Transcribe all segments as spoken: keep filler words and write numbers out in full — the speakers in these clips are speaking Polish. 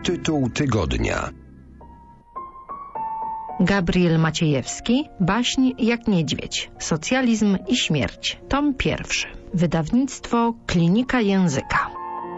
Tytuł tygodnia. Gabriel Maciejewski, Baśń jak niedźwiedź. Socjalizm i śmierć. Tom pierwszy. Wydawnictwo Klinika Języka.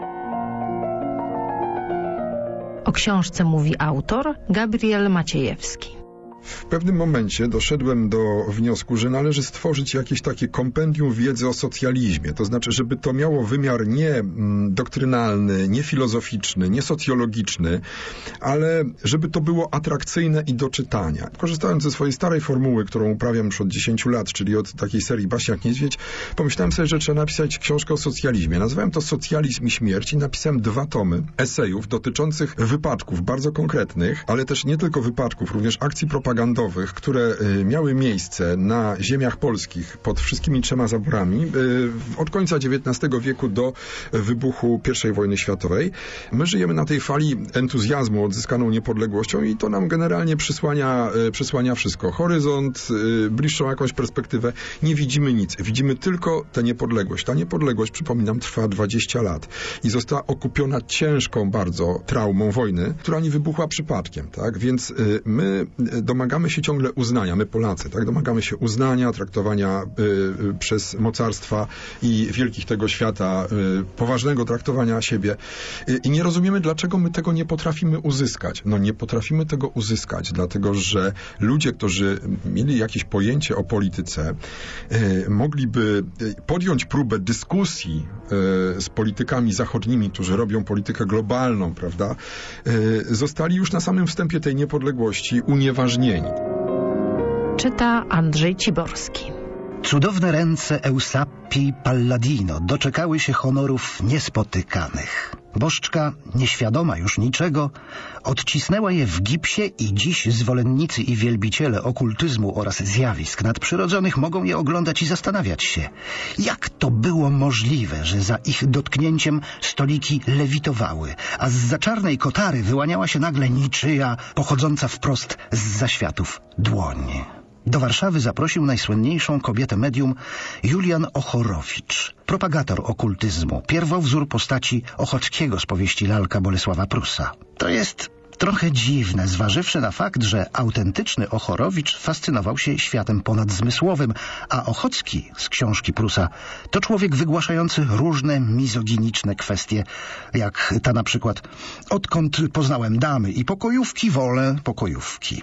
O książce mówi autor Gabriel Maciejewski. W pewnym momencie doszedłem do wniosku, że należy stworzyć jakieś takie kompendium wiedzy o socjalizmie. To znaczy, żeby to miało wymiar nie doktrynalny, nie filozoficzny, nie socjologiczny, ale żeby to było atrakcyjne i do czytania. Korzystając ze swojej starej formuły, którą uprawiam już od dziesięciu lat, czyli od takiej serii Baśń jak niedźwiedź, pomyślałem sobie, że trzeba napisać książkę o socjalizmie. Nazwałem to Socjalizm i śmierć i napisałem dwa tomy esejów dotyczących wypadków bardzo konkretnych, ale też nie tylko wypadków, również akcji propagandowych, które miały miejsce na ziemiach polskich pod wszystkimi trzema zaborami od końca dziewiętnastego wieku do wybuchu pierwszej wojny światowej. My żyjemy na tej fali entuzjazmu odzyskaną niepodległością i to nam generalnie przysłania, przysłania wszystko. Horyzont, bliższą jakąś perspektywę. Nie widzimy nic. Widzimy tylko tę niepodległość. Ta niepodległość, przypominam, trwa dwadzieścia lat i została okupiona ciężką bardzo traumą wojny, która nie wybuchła przypadkiem, tak? Więc my domagamy Domagamy się ciągle uznania, my Polacy, tak? Domagamy się uznania, traktowania y, przez mocarstwa i wielkich tego świata, y, poważnego traktowania siebie. Y, I nie rozumiemy, dlaczego my tego nie potrafimy uzyskać. No nie potrafimy tego uzyskać, dlatego że ludzie, którzy mieli jakieś pojęcie o polityce, y, mogliby podjąć próbę dyskusji y, z politykami zachodnimi, którzy robią politykę globalną, prawda? Y, zostali już na samym wstępie tej niepodległości unieważnieni. Czyta Andrzej Ciborski. Cudowne ręce Eusapii Palladino doczekały się honorów niespotykanych. Bożczka, nieświadoma już niczego, odcisnęła je w gipsie i dziś zwolennicy i wielbiciele okultyzmu oraz zjawisk nadprzyrodzonych mogą je oglądać i zastanawiać się, jak to było możliwe, że za ich dotknięciem stoliki lewitowały, a zza czarnej kotary wyłaniała się nagle niczyja, pochodząca wprost z zaświatów dłoń. Do Warszawy zaprosił najsłynniejszą kobietę medium Julian Ochorowicz, propagator okultyzmu, pierwowzór postaci Ochockiego z powieści Lalka Bolesława Prusa. To jest trochę dziwne, zważywszy na fakt, że autentyczny Ochorowicz fascynował się światem ponadzmysłowym, a Ochocki z książki Prusa to człowiek wygłaszający różne mizoginiczne kwestie, jak ta na przykład: odkąd poznałem damy i pokojówki, wolę pokojówki.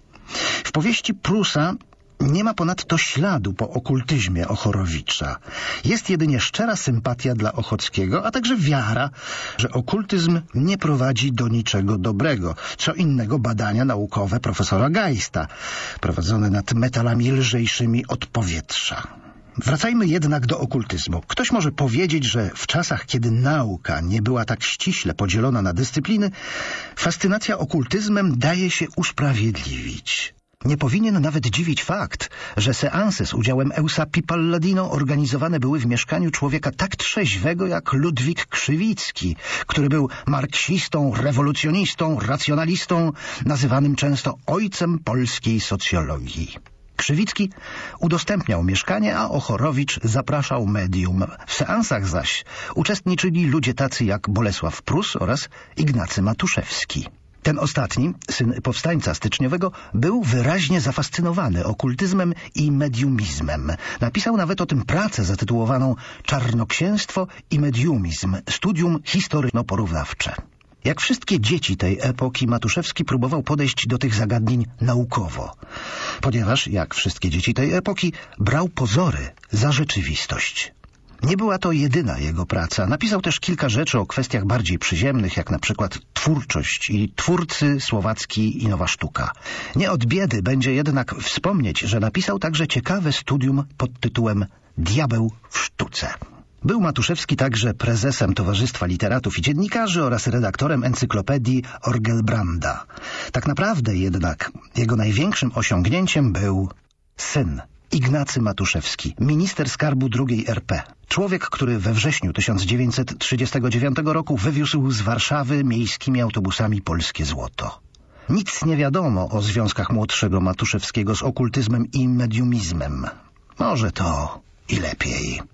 W powieści Prusa nie ma ponadto śladu po okultyzmie Ochorowicza. Jest jedynie szczera sympatia dla Ochockiego, a także wiara, że okultyzm nie prowadzi do niczego dobrego. Co innego badania naukowe profesora Geista, prowadzone nad metalami lżejszymi od powietrza. Wracajmy jednak do okultyzmu. Ktoś może powiedzieć, że w czasach, kiedy nauka nie była tak ściśle podzielona na dyscypliny, fascynacja okultyzmem daje się usprawiedliwić. Nie powinien nawet dziwić fakt, że seanse z udziałem Eusapii Palladino organizowane były w mieszkaniu człowieka tak trzeźwego jak Ludwik Krzywicki, który był marksistą, rewolucjonistą, racjonalistą, nazywanym często ojcem polskiej socjologii. Krzywicki udostępniał mieszkanie, a Ochorowicz zapraszał medium. W seansach zaś uczestniczyli ludzie tacy jak Bolesław Prus oraz Ignacy Matuszewski. Ten ostatni, syn powstańca styczniowego, był wyraźnie zafascynowany okultyzmem i mediumizmem. Napisał nawet o tym pracę zatytułowaną Czarnoksięstwo i mediumizm. Studium historyczno-porównawcze. Jak wszystkie dzieci tej epoki, Matuszewski próbował podejść do tych zagadnień naukowo, ponieważ, jak wszystkie dzieci tej epoki, brał pozory za rzeczywistość. Nie była to jedyna jego praca. Napisał też kilka rzeczy o kwestiach bardziej przyziemnych, jak na przykład twórczość i twórcy słowacki i nowa sztuka. Nie od biedy będzie jednak wspomnieć, że napisał także ciekawe studium pod tytułem Diabeł w sztuce. Był Matuszewski także prezesem Towarzystwa Literatów i Dziennikarzy oraz redaktorem encyklopedii Orgelbranda. Tak naprawdę jednak jego największym osiągnięciem był syn Ignacy Matuszewski, minister skarbu drugiej R P. Człowiek, który we wrześniu tysiąc dziewięćset trzydziestego dziewiątego roku wywiózł z Warszawy miejskimi autobusami polskie złoto. Nic nie wiadomo o związkach młodszego Matuszewskiego z okultyzmem i mediumizmem. Może to i lepiej.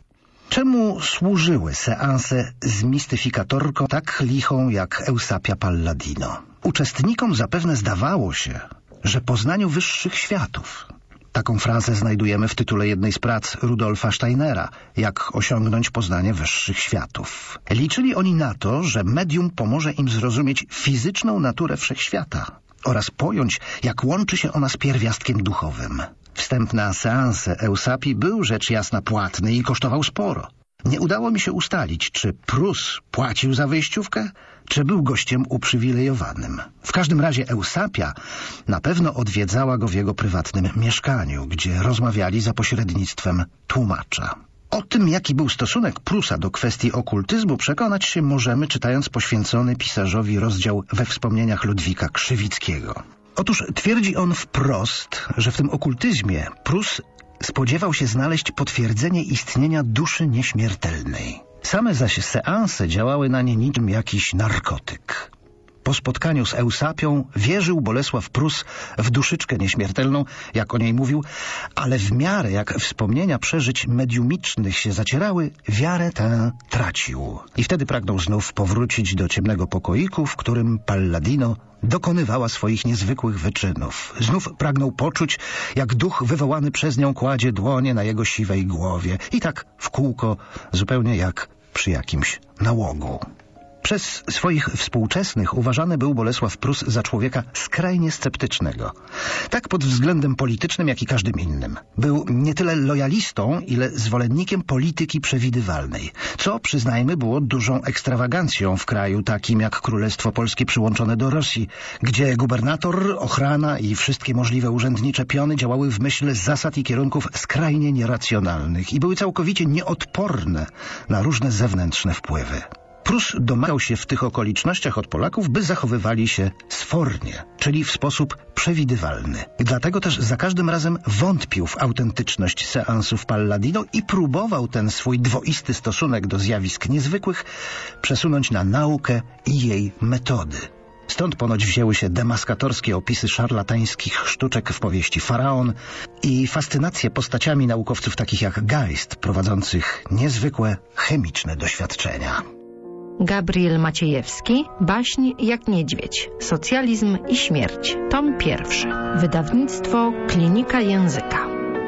Czemu służyły seanse z mistyfikatorką tak lichą jak Eusapia Palladino? Uczestnikom zapewne zdawało się, że poznaniu wyższych światów. Taką frazę znajdujemy w tytule jednej z prac Rudolfa Steinera, jak osiągnąć poznanie wyższych światów. Liczyli oni na to, że medium pomoże im zrozumieć fizyczną naturę wszechświata oraz pojąć, jak łączy się ona z pierwiastkiem duchowym. Wstęp na seanse Eusapii był rzecz jasna płatny i kosztował sporo. Nie udało mi się ustalić, czy Prus płacił za wejściówkę, czy był gościem uprzywilejowanym. W każdym razie Eusapia na pewno odwiedzała go w jego prywatnym mieszkaniu, gdzie rozmawiali za pośrednictwem tłumacza. O tym, jaki był stosunek Prusa do kwestii okultyzmu, przekonać się możemy, czytając poświęcony pisarzowi rozdział we wspomnieniach Ludwika Krzywickiego. Otóż twierdzi on wprost, że w tym okultyzmie Prus spodziewał się znaleźć potwierdzenie istnienia duszy nieśmiertelnej. Same zaś seanse działały na nie niczym jakiś narkotyk. Po spotkaniu z Eusapią wierzył Bolesław Prus w duszyczkę nieśmiertelną, jak o niej mówił, ale w miarę jak wspomnienia przeżyć mediumicznych się zacierały, wiarę tę tracił. I wtedy pragnął znów powrócić do ciemnego pokoiku, w którym Palladino dokonywała swoich niezwykłych wyczynów. Znów pragnął poczuć, jak duch wywołany przez nią kładzie dłonie na jego siwej głowie. I tak w kółko, zupełnie jak przy jakimś nałogu. Przez swoich współczesnych uważany był Bolesław Prus za człowieka skrajnie sceptycznego. Tak pod względem politycznym, jak i każdym innym. Był nie tyle lojalistą, ile zwolennikiem polityki przewidywalnej, co, przyznajmy, było dużą ekstrawagancją w kraju takim jak Królestwo Polskie przyłączone do Rosji, gdzie gubernator, ochrana i wszystkie możliwe urzędnicze piony działały w myśl zasad i kierunków skrajnie nieracjonalnych i były całkowicie nieodporne na różne zewnętrzne wpływy. Prus domagał się w tych okolicznościach od Polaków, by zachowywali się sfornie, czyli w sposób przewidywalny. Dlatego też za każdym razem wątpił w autentyczność seansów Palladino i próbował ten swój dwoisty stosunek do zjawisk niezwykłych przesunąć na naukę i jej metody. Stąd ponoć wzięły się demaskatorskie opisy szarlatańskich sztuczek w powieści Faraon i fascynacje postaciami naukowców takich jak Geist, prowadzących niezwykłe chemiczne doświadczenia. Gabriel Maciejewski, Baśń jak niedźwiedź. Socjalizm i śmierć. Tom pierwszy. Wydawnictwo Klinika Języka.